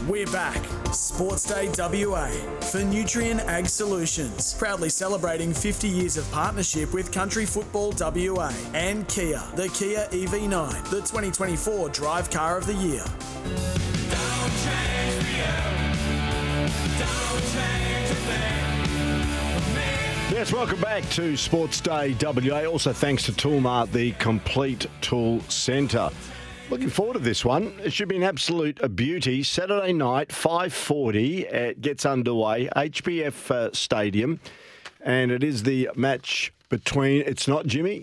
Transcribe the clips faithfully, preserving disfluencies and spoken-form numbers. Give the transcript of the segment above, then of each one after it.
We're back. Sports Day W A for Nutrien Ag Solutions. Proudly celebrating fifty years of partnership with Country Football W A and Kia, the Kia E V nine, the twenty twenty-four Drive Car of the Year. Don't change me up. Don't change a thing. Yes, welcome back to Sports Day W A. Also thanks to Toolmart, the complete tool centre. Looking forward to this one. It should be an absolute beauty. Saturday night, five forty, it gets underway, H B F uh, Stadium, and it is the match between, it's not Jimmy?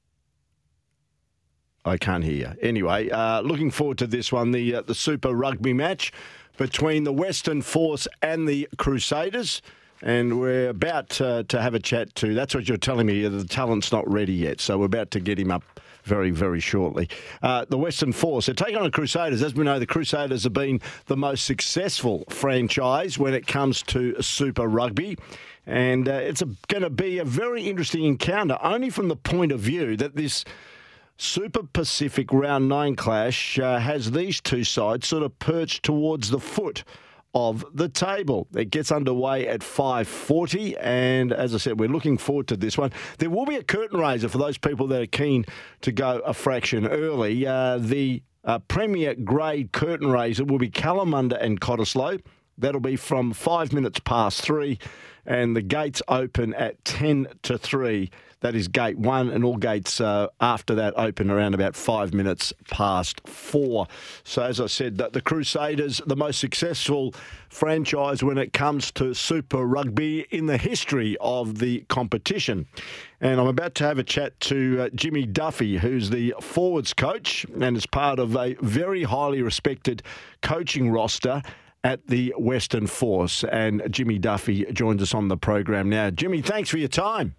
I can't hear. Anyway, uh, looking forward to this one, the, uh, the Super Rugby match between the Western Force and the Crusaders. And we're about uh, to have a chat to, that's what you're telling me, the talent's not ready yet, so we're about to get him up very, very shortly. Uh, the Western Force, they're taking on the Crusaders. As we know, the Crusaders have been the most successful franchise when it comes to Super Rugby. And uh, it's going to be a very interesting encounter, only from the point of view that this Super Pacific Round nine clash uh, has these two sides sort of perched towards the foot of the table. It gets underway at five forty, and as I said, we're looking forward to this one. There will be a curtain raiser for those people that are keen to go a fraction early. Uh, the uh, Premier Grade curtain raiser will be Kalamunda and Cottesloe. That'll be from five minutes past three, and the gates open at ten to three. That is gate one, and all gates uh, after that open around about five minutes past four. So as I said, the, the Crusaders, the most successful franchise when it comes to Super Rugby in the history of the competition. And I'm about to have a chat to uh, Jimmy Duffy, who's the forwards coach and is part of a very highly respected coaching roster at the Western Force. And Jimmy Duffy joins us on the program now. Jimmy, thanks for your time.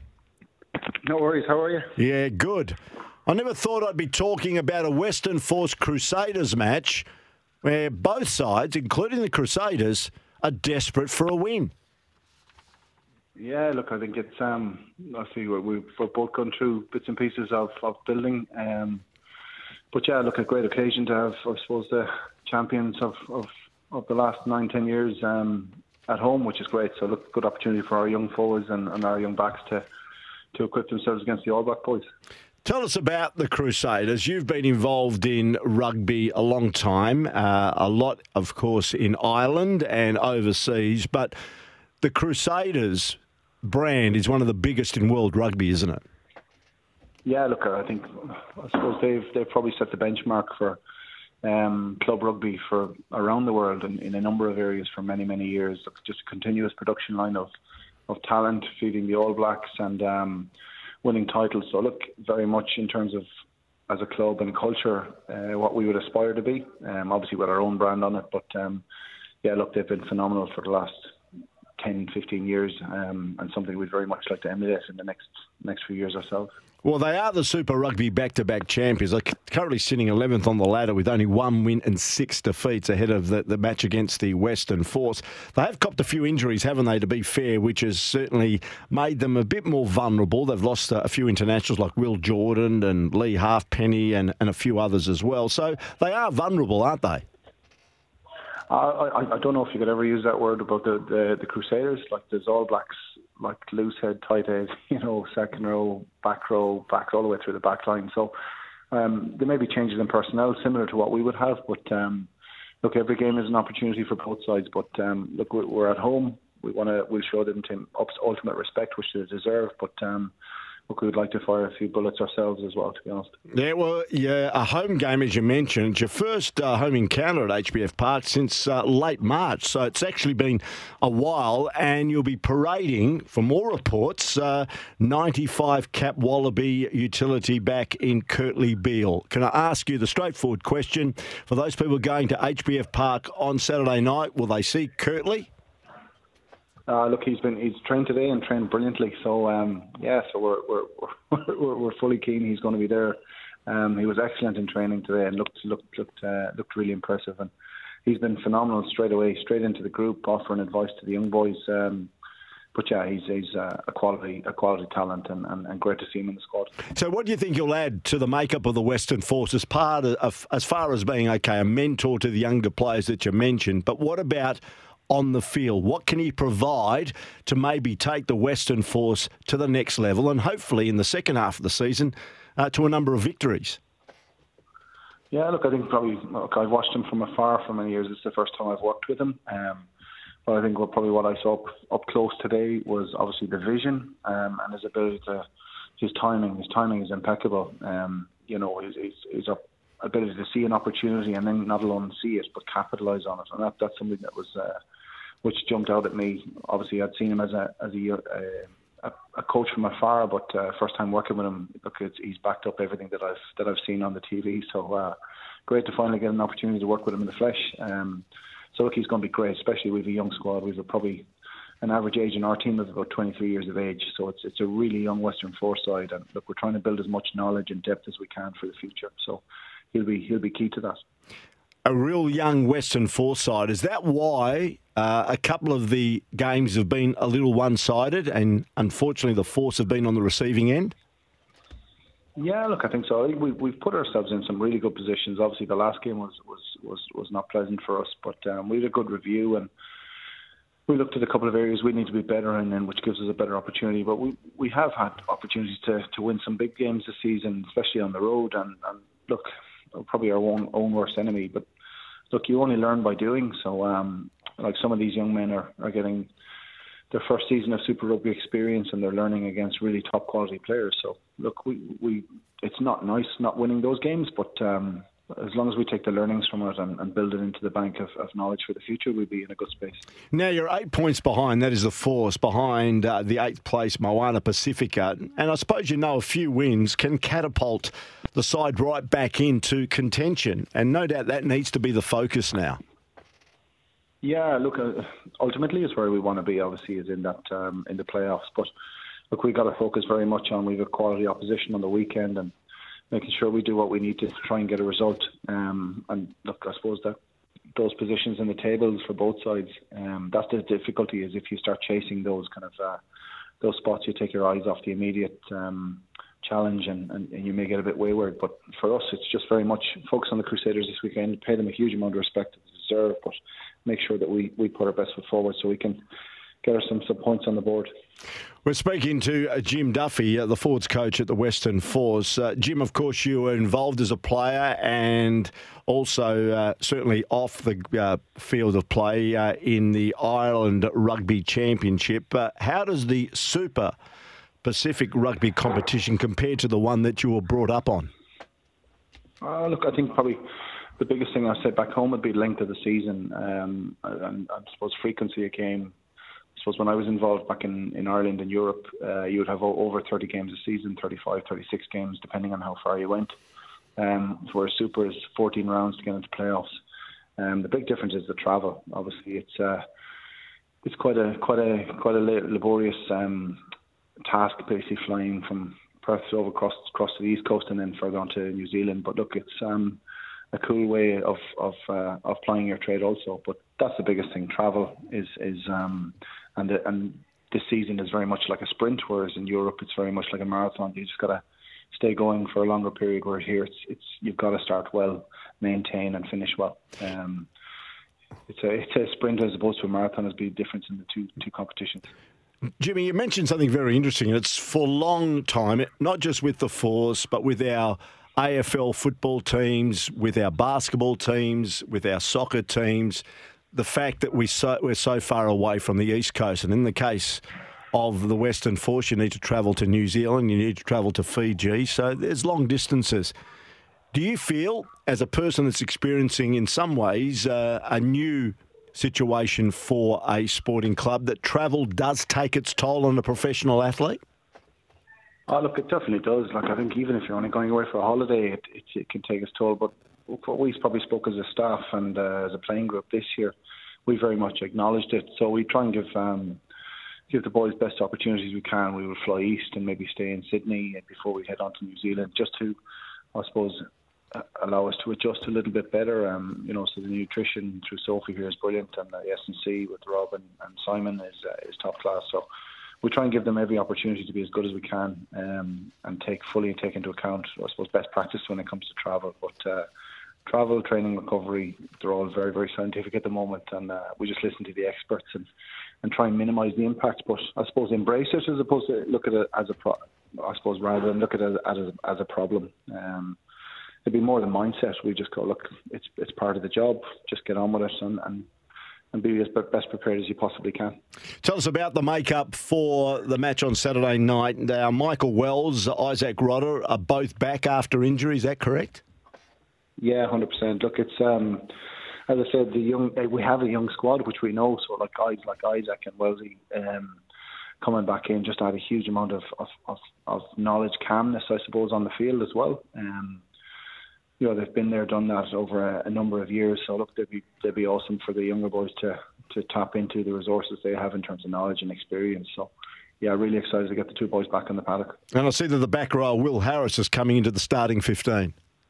No worries. How are you? Yeah, good. I never thought I'd be talking about a Western Force Crusaders match where both sides, including the Crusaders, are desperate for a win. Yeah, look, I think it's, um, I see what we've both gone through bits and pieces of, of building. Um, but yeah, look, a great occasion to have, I suppose, the champions of, of, of the last nine, ten years um, at home, which is great. So look, good opportunity for our young forwards and, and our young backs to to equip themselves against the All Black boys. Tell us about the Crusaders. You've been involved in rugby a long time, uh, a lot, of course, in Ireland and overseas, but the Crusaders brand is one of the biggest in world rugby, isn't it? Yeah, look, I think, I suppose they've they've probably set the benchmark for um, club rugby for around the world in, in a number of areas for many, many years. Look, just a continuous production line of of talent, feeding the All Blacks and um, winning titles. So look, very much in terms of, as a club and culture, uh, what we would aspire to be, um, obviously with our own brand on it. But um, yeah, look, they've been phenomenal for the last ten, fifteen years um, and something we'd very much like to emulate in the next next few years ourselves. Well, they are the Super Rugby back-to-back champions. They're currently sitting eleventh on the ladder with only one win and six defeats ahead of the, the match against the Western Force. They have copped a few injuries, haven't they, to be fair, which has certainly made them a bit more vulnerable. They've lost a, a few internationals like Will Jordan and Lee Halfpenny and, and a few others as well. So they are vulnerable, aren't they? Uh, I, I don't know if you could ever use that word about the, the, the Crusaders. Like, there's All Blacks, like loose head, tight head, you know, second row, back row, back all the way through the back line. So um, there may be changes in personnel similar to what we would have. But um, look, every game is an opportunity for both sides. But um, look, we're, we're at home. We want to. We'll show them to ultimate respect, which they deserve. But um, look, we would like to fire a few bullets ourselves as well, to be honest. Yeah, well, yeah, a home game, as you mentioned. It's your first uh, home encounter at H B F Park since uh, late March, so it's actually been a while, and you'll be parading, from all reports, uh, ninety-five cap Wallaby utility back in Kirtley Beale. Can I ask you the straightforward question, for those people going to H B F Park on Saturday night, will they see Kirtley? Uh, look, he's been he's trained today and trained brilliantly. So um, yeah, so we're we're, we're we're fully keen. He's going to be there. Um, he was excellent in training today and looked looked looked uh, looked really impressive. And he's been phenomenal straight away, straight into the group, offering advice to the young boys. Um, but yeah, he's he's uh, a quality a quality talent, and, and, and great to see him in the squad. So, what do you think you'll add to the makeup of the Western Force as part of, as far as being okay, a mentor to the younger players that you mentioned? But what about on the field? What can he provide to maybe take the Western Force to the next level, and hopefully in the second half of the season uh, to a number of victories? Yeah, look, I think probably look, I've watched him from afar for many years. It's the first time I've worked with him. Um, but I think what, probably what I saw up, up close today was obviously the vision um, and his ability to, his timing. His timing is impeccable. Um, you know, his, his, his ability to see an opportunity and then not alone see it, but capitalise on it. And that, that's something that was, uh, which jumped out at me. Obviously, I'd seen him as a as a, a, a coach from afar, but uh, first time working with him, look, it's, he's backed up everything that I've that I've seen on the T V. So uh, great to finally get an opportunity to work with him in the flesh. Um, so look, he's going to be great, especially with a young squad. We've probably an average age in our team of about twenty-three years of age. So it's it's a really young Western Force side, and look, we're trying to build as much knowledge and depth as we can for the future. So he'll be he'll be key to that. A real young Western Force side. Is that why uh, a couple of the games have been a little one-sided, and unfortunately the Force have been on the receiving end? Yeah, look, I think so. I think we, we've put ourselves in some really good positions. Obviously, the last game was was, was, was not pleasant for us, but um, we had a good review, and we looked at a couple of areas we need to be better in, and which gives us a better opportunity. But we we have had opportunities to, to win some big games this season, especially on the road. And, and look, probably our own, own worst enemy. But look, you only learn by doing. So, um, like some of these young men are, are getting their first season of Super Rugby experience, and they're learning against really top quality players. So look, we, we it's not nice not winning those games, but um, as long as we take the learnings from it and, and build it into the bank of, of knowledge for the future, we'll be in a good space. Now, you're eight points behind. That is the Force, behind uh, the eighth place Moana Pacifica. And I suppose you know a few wins can catapult the side right back into contention. And no doubt that needs to be the focus now. Yeah, look, uh, ultimately it's where we want to be, obviously, is in that um, in the playoffs. But look, we've got to focus very much on we've a quality opposition on the weekend and making sure we do what we need to try and get a result. Um, and look, I suppose that those positions in the tables for both sides, um, that's the difficulty, is if you start chasing those kind of uh, those spots, you take your eyes off the immediate um, challenge and, and, and you may get a bit wayward. But for us, it's just very much focus on the Crusaders this weekend, pay them a huge amount of respect that they deserve, but make sure that we, we put our best foot forward so we can get us some, some points on the board. We're speaking to uh, Jim Duffy, uh, the forwards coach at the Western Force. Uh, Jim, of course, you were involved as a player and also uh, certainly off the uh, field of play uh, in the Ireland Rugby Championship. Uh, how does the Super Pacific Rugby competition compare to the one that you were brought up on? Uh, look, I think probably the biggest thing I said back home would be length of the season um, and I suppose frequency of game. I suppose when I was involved back in, in Ireland and Europe, uh, you would have over thirty games a season, thirty-five, thirty-six games, depending on how far you went. Um, whereas Super is fourteen rounds to get into playoffs. Um, the big difference is the travel. Obviously, it's uh, it's quite a quite a quite a laborious um, task, basically flying from Perth over across across to the East Coast and then further on to New Zealand. But look, it's um, a cool way of of uh, of plying your trade also. But that's the biggest thing. Travel is is um, and the, and this season is very much like a sprint, whereas in Europe it's very much like a marathon. You just got to stay going for a longer period. Where here it's it's you've got to start well, maintain and finish well. Um, it's a it's a sprint as opposed to a marathon. Is the difference in the two two competitions. Jimmy, you mentioned something very interesting, and it's for a long time, not just with the Force, but with our A F L football teams, with our basketball teams, with our soccer teams, the fact that we so, we're so far away from the East Coast. And in the case of the Western Force, you need to travel to New Zealand, you need to travel to Fiji, so there's long distances. Do you feel, as a person that's experiencing in some ways uh, a new situation for a sporting club, that travel does take its toll on a professional athlete? Oh, look, it definitely does. Like, I think even if you're only going away for a holiday, it, it, it can take its toll. But what we probably spoke as a staff and uh, as a playing group this year, we very much acknowledged it. So we try and give um, give the boys best opportunities we can. We will fly east and maybe stay in Sydney before we head on to New Zealand, just to, I suppose, allow us to adjust a little bit better. Um, you know, so the nutrition through Sophie here is brilliant, and the S and C with Rob and, and Simon is uh, is top class. So we try and give them every opportunity to be as good as we can, um, and take fully take into account, I suppose, best practice when it comes to travel. But uh, travel, training, recovery, they're all very, very scientific at the moment, and uh, we just listen to the experts and, and try and minimise the impact. But I suppose embrace it as opposed to look at it as a pro. I suppose rather than look at it as a, as a problem. Um, it'd be more the mindset. We just go, look, it's it's part of the job. Just get on with it and. and and be as best prepared as you possibly can. Tell us about the makeup for the match on Saturday night. Now, Michael Wells, Isaac Rodder are both back after injury. Is that correct? Yeah, one hundred percent. Look, it's um, as I said, the young we have a young squad, which we know. So, like guys like Isaac and Wellesley um, coming back in just add a huge amount of, of, of, of knowledge, calmness, I suppose, on the field as well. Um, You know, they've been there, done that over a, a number of years. So look, they'd be they'd be awesome for the younger boys to to tap into the resources they have in terms of knowledge and experience. So yeah, really excited to get the two boys back on the paddock. And I see that the back row, Will Harris, is coming into the starting fifteen.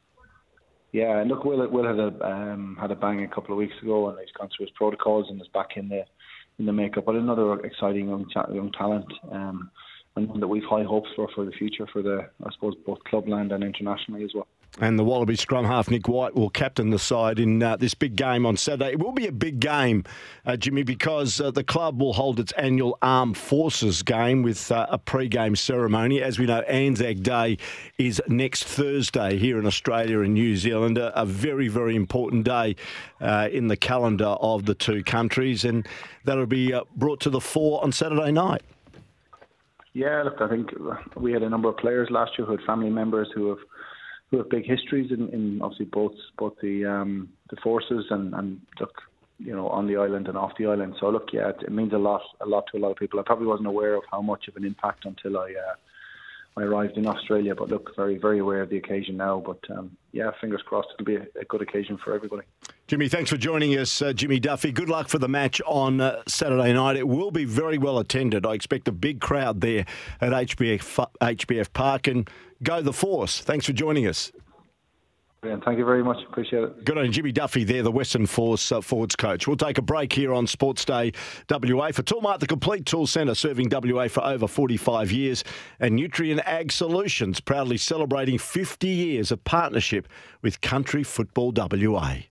Yeah, and look, Will Will had a um, had a bang a couple of weeks ago, and he's gone through his protocols and is back in the in the makeup. But another exciting young young talent. Um, and one that we've high hopes for for the future for the, I suppose, both clubland and internationally as well. And the Wallaby scrum half, Nick White, will captain the side in uh, this big game on Saturday. It will be a big game, uh, Jimmy, because uh, the club will hold its annual Armed Forces game with uh, a pre-game ceremony. As we know, Anzac Day is next Thursday here in Australia and New Zealand, a, a very, very important day uh, in the calendar of the two countries, and that'll be uh, brought to the fore on Saturday night. Yeah, look, I think we had a number of players last year who had family members who have who have big histories in, in obviously both both the um, the forces and, and look, you know, on the island and off the island. So look, yeah, it, it means a lot a lot to a lot of people. I probably wasn't aware of how much of an impact until I uh, I arrived in Australia, but look, very very aware of the occasion now. But um, yeah, fingers crossed, it'll be a, a good occasion for everybody. Jimmy, thanks for joining us, uh, Jimmy Duffy. Good luck for the match on uh, Saturday night. It will be very well attended. I expect a big crowd there at H B F, H B F Park, and go the Force. Thanks for joining us. Brilliant. Thank you very much. Appreciate it. Good on Jimmy Duffy there, the Western Force uh, forwards coach. We'll take a break here on Sports Day W A for Toolmart, the complete tool centre, serving W A for over forty-five years, and Nutrien Ag Solutions, proudly celebrating fifty years of partnership with Country Football W A.